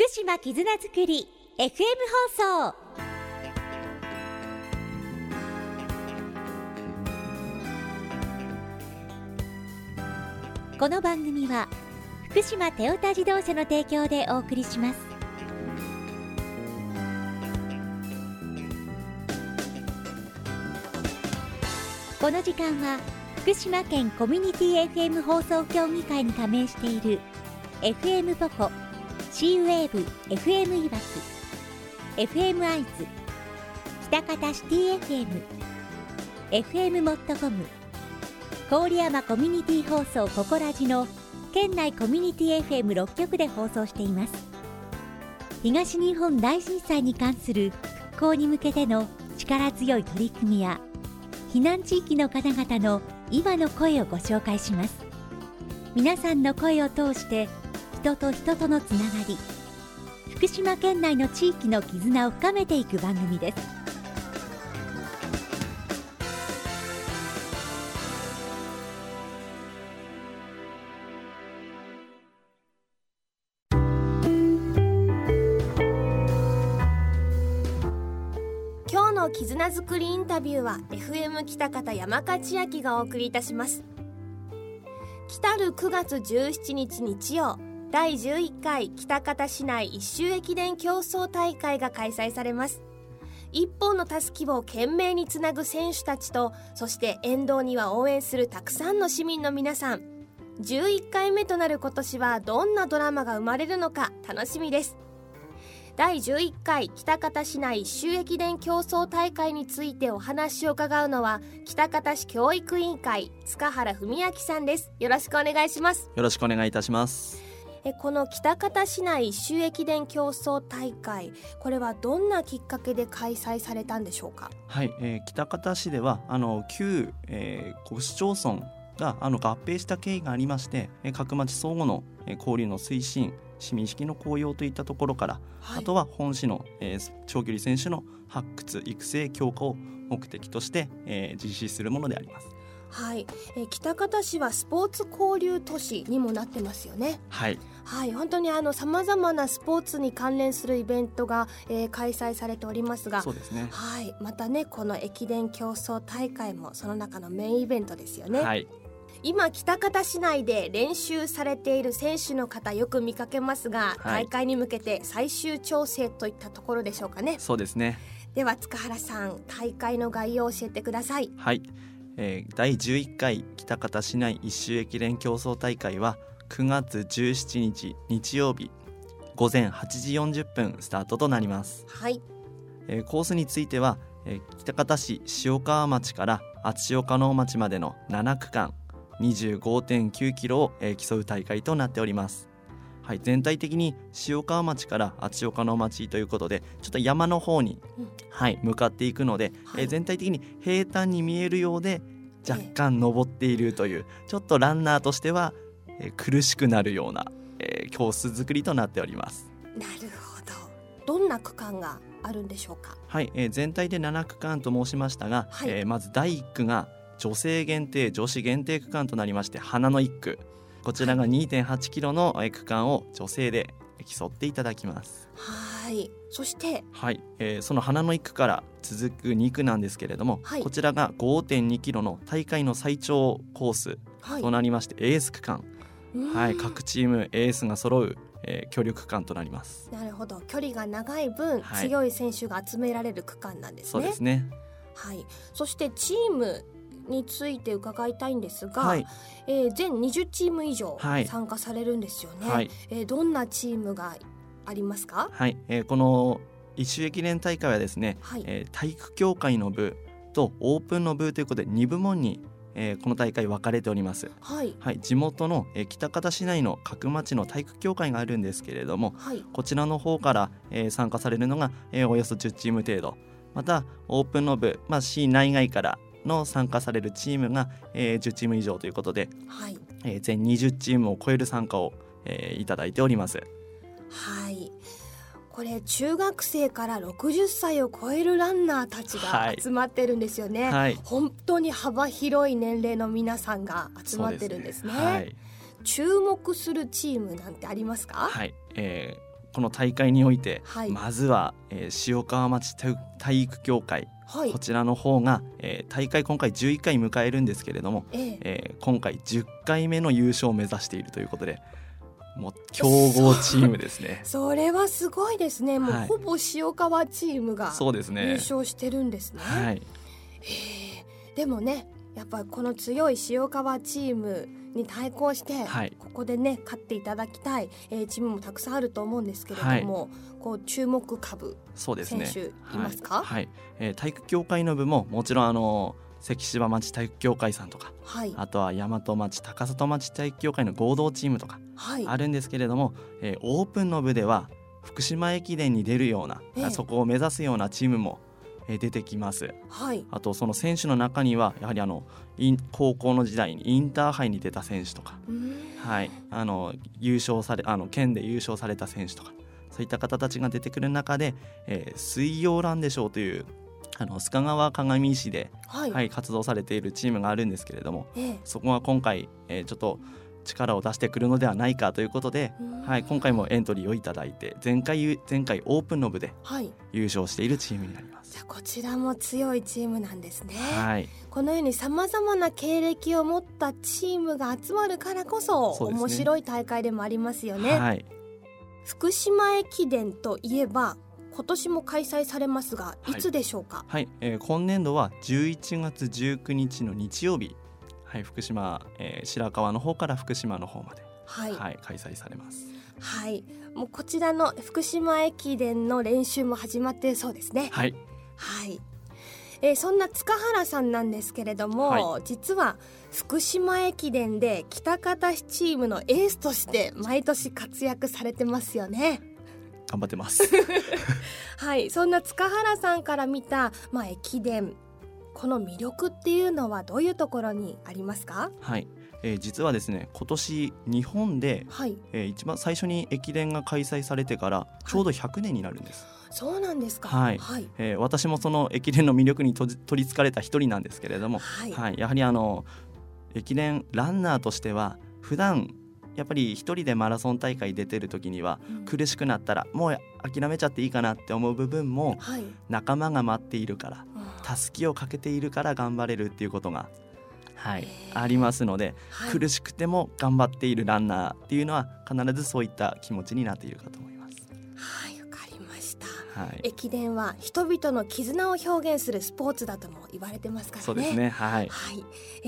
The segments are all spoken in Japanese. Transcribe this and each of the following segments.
福島絆づくり FM 放送。この番組は福島テオタ自動車の提供でお送りします。この時間は福島県コミュニティ FM 放送協議会に加盟している FM ポコ、シーウェーブ FM いわき、 FM アイズ、北方シティ FM、 FM モットコム、郡山コミュニティ放送ココラジの県内コミュニティ FM6 局で放送しています。東日本大震災に関する復興に向けての力強い取り組みや避難地域の方々の今の声をご紹介します。皆さんの声を通して人と人とのつながり、福島県内の地域の絆を深めていく番組です。 今日の絆づくりインタビューは FM 北方山勝千秋がお送りいたします。来たる9月17日日曜、第11回北方市内一周駅伝競争大会が開催されます。一本のたすきを懸命につなぐ選手たちと、そして沿道には応援するたくさんの市民の皆さん。11回目となる今年はどんなドラマが生まれるのか楽しみです。第11回北方市内一周駅伝競争大会についてお話を伺うのは、北方市教育委員会塚原文明さんです。よろしくお願いします。 よろしくお願いいたします。 この北方市内一周駅伝競争大会、これはどんなきっかけで開催されたんでしょうか。 はい、北方市では旧、市町村が合併した経緯がありまして、各町相互の、交流の推進、市民意識の高揚といったところから、はい、あとは本市の、長距離選手の発掘育成強化を目的として、実施するものであります。 はい、北方市はスポーツ交流都市にもなってますよね。 はい、 はい、本当にさまざまなスポーツに関連するイベントが、開催されておりますが、 そうですね。 はい、またね、この駅伝競争大会もその中のメインイベントですよね。 はい、 今北方市内で練習されている選手の方よく見かけますが、はい、大会に向けて最終調整といったところでしょうかね。 そうですね。 では塚原さん、大会の概要を教えてください。 はい、第11回北方市内一周駅伝競争大会は9月17日日曜日午前8時40分スタートとなります。 はい、 コースについては、北方市塩川町から厚岡能町までの7区間 25.9 キロを、競う大会となっております。はい、全体的に塩川町から厚岡能町ということで、ちょっと山の方に、はい、向かっていくので、全体的に平坦に見えるようで若干登っているという、ちょっとランナーとしては、苦しくなるような、コース作りとなっております。 なるほど。どんな区間があるんでしょうか。 はい、全体で7区間と申しましたが、はい、まず第1区が女性限定女子限定区間となりまして、花の1区、こちらが 2.8 キロの区間を女性で競っていただきます。 はい、そして、 はい、その花の1区から続く2区なんですけれども、はい、こちらが 5.2 キロの大会の最長コースとなりまして、エース区間、はい、各チームエースが揃う、距離区間となります。 なるほど。距離が長い分、はい、強い選手が集められる区間なんですね。 そうですね。 はい、そしてチームについて伺いたいんですが、はい、全20チーム以上参加されるんですよね。はい、どんなチームがありますか。 はい、この一周駅伝大会はですね、はい、体育協会の部とオープンの部ということで2部門に、この大会分かれております。はいはい、地元の、北方市内の各町の体育協会があるんですけれども、はい、こちらの方から、参加されるのが、およそ10チーム程度、またオープンの部、市内外からの参加されるチームが、10チーム以上ということで、はい、全20チームを超える参加を、いただいております。 はい、これ中学生から60歳を超えるランナーたちが集まってるんですよね。はい、本当に幅広い年齢の皆さんが集まってるんですね。はい、注目するチームなんてありますか。 はい、 この大会において、 はい、 まずは、塩川町体育協会、はい、こちらの方が、大会今回11回迎えるんですけれども、今回10回目の優勝を目指しているということで、もう強豪チームですね。 それはすごいですね。もうほぼ塩川チームが優勝してるんですね。 はい、 でもね、やっぱりこの強い塩川チームに対抗して、はい、ここでね勝っていただきたい、チームもたくさんあると思うんですけれども、はい、こう注目株選手いますか？ はいはい、体育協会の部ももちろん関芝町体育協会さんとか、はい、あとは大和町高里町体育協会の合同チームとかあるんですけれども、オープンの部では福島駅伝に出るような、そこを目指すようなチームも出てきます、はい、あとその選手の中にはやはり高校の時代にインターハイに出た選手とか、はい、県で優勝された選手とか、そういった方たちが出てくる中で、水曜ランデ賞という須賀川鏡石で、はいはい、活動されているチームがあるんですけれども、そこが今回、ちょっと力を出してくるのではないかということで、はい、今回もエントリーをいただいて前回オープンの部で優勝しているチームになります、 じゃあこちらも強いチームなんですね、 はい、 このようにさまざまな経歴を持ったチームが集まるからこそ、面白い大会でもありますよね、はい、福島駅伝といえば今年も開催されますが、いつでしょうか？ はい、今年度は11月19日の日曜日、はい、福島、白河の方から福島の方まで、はいはい、開催されます。 はい、もうこちらの福島駅伝の練習も始まっているそうですね。 はい、 はい、そんな塚原さんなんですけれども、はい、実は福島駅伝で北方市チームのエースとして毎年活躍されてますよね。 頑張ってますはい、そんな塚原さんから見た、駅伝、この魅力っていうのはどういうところにありますか？ はい、実はですね、今年日本で、はい、一番最初に駅伝が開催されてからちょうど100年になるんです、はい、 そうなんですか。 はい、はい、私もその駅伝の魅力に取りつかれた一人なんですけれども、はいはい、やはり駅伝ランナーとしては普段やっぱり一人でマラソン大会出てる時には、苦しくなったらもう諦めちゃっていいかなって思う部分も、はい、仲間が待っているから、たすきをかけているから頑張れるっていうことが、はい、ありますので、はい、苦しくても頑張っているランナーっていうのは必ずそういった気持ちになっているかと思います。 はい、わかりました、 はい、 駅伝は人々の絆を表現するスポーツだとも言われてますからね。 そうですね、はいはい、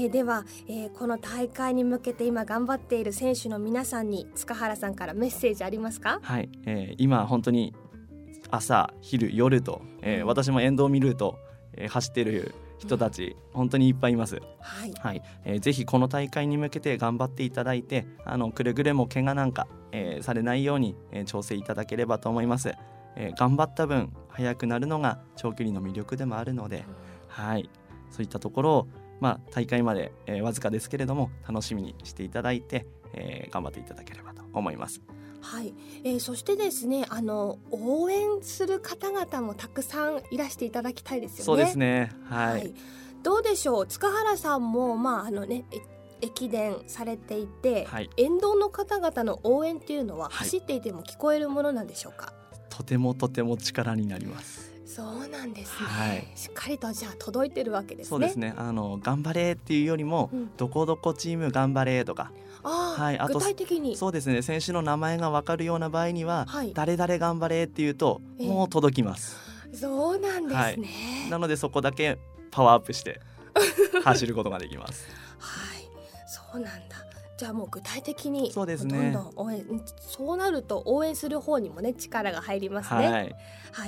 では、この大会に向けて今頑張っている選手の皆さんに塚原さんからメッセージありますか？ はい、今本当に朝昼夜と、私も沿道を見ると、走っている人たち、本当にいっぱいいます、はいはい、ぜひこの大会に向けて頑張っていただいて、くれぐれも怪我なんか、されないように、調整いただければと思います。頑張った分速くなるのが長距離の魅力でもあるので、はい、そういったところを、大会まで、わずかですけれども楽しみにしていただいて、頑張っていただければと思います。 はい、そしてですね、応援する方々もたくさんいらしていただきたいですよね。 そうですね、はい、 どうでしょう、塚原さんも、駅伝されていて、はい、沿道の方々の応援っていうのは走っていても聞こえるものなんでしょうか？ とてもとても力になります。 そうなんですね、 はい、 しっかりとじゃあ届いてるわけですね。 そうですね、頑張れっていうよりも、どこどこチーム頑張れとか、 はい、あと具体的にそうですね、選手の名前が分かるような場合には、はい、誰々頑張れっていうと、もう届きます。 そうなんですね、はい、 なのでそこだけパワーアップして走ることができますはい、そうなんだ。じゃあもう具体的にそうですね、 どんどん応援、そうなると応援する方にもね力が入りますね。はいはい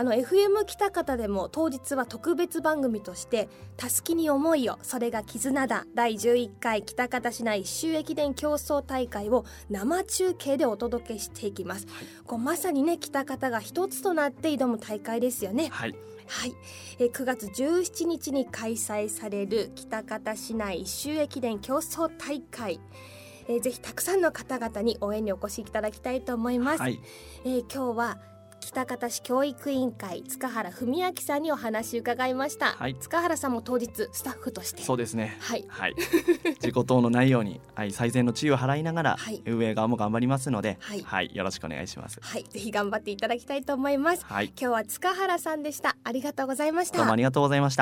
、FM 北方でも当日は特別番組としてたすきに思いを、それが絆だ第11回北方市内一周駅伝競争大会を生中継でお届けしていきます、はい、こうまさにね北方が一つとなって挑む大会ですよね。 はいはい、9月17日に開催される北方市内一周駅伝競争大会、ぜひたくさんの方々に応援にお越しいただきたいと思います、はい、今日は喜多方市教育委員会塚原文明さんにお話伺いました、塚原さんも当日スタッフとしてそうですね、事故等のないように、最善の注意を払いながら、運営側も頑張りますので、よろしくお願いします。 ぜひ頑張っていただきたいと思います、今日は塚原さんでした。ありがとうございました。 どうもありがとうございました。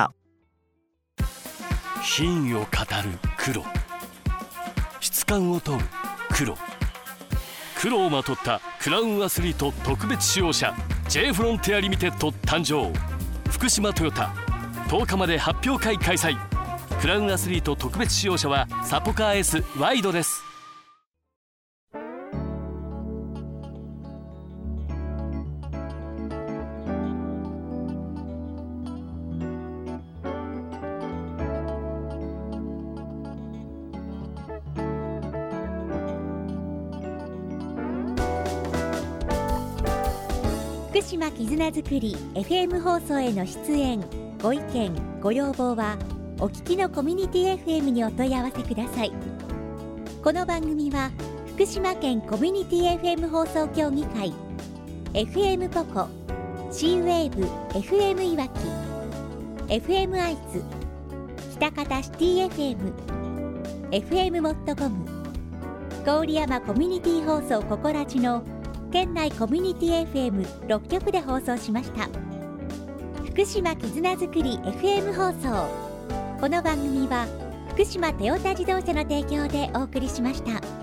品位を語る黒、質感を問う黒、黒をまとったクラウンアスリート特別使用車 J フロンテアリミテッド誕生。福島トヨタ10日まで発表会開催。クラウンアスリート特別使用車はサポカー S ワイドです。 福島絆づくり FM 放送への出演ご意見ご要望はお聞きのコミュニティ FM にお問い合わせください。この番組は福島県コミュニティ FM 放送協議会 FM ポコ C-WAVE FM いわき FM 愛知喜多方シティ FM FM モットコム郡山コミュニティ放送ココラジの県内コミュニティ FM6 局で放送しました。福島絆づくり FM 放送。この番組は福島トヨタ自動車の提供でお送りしました。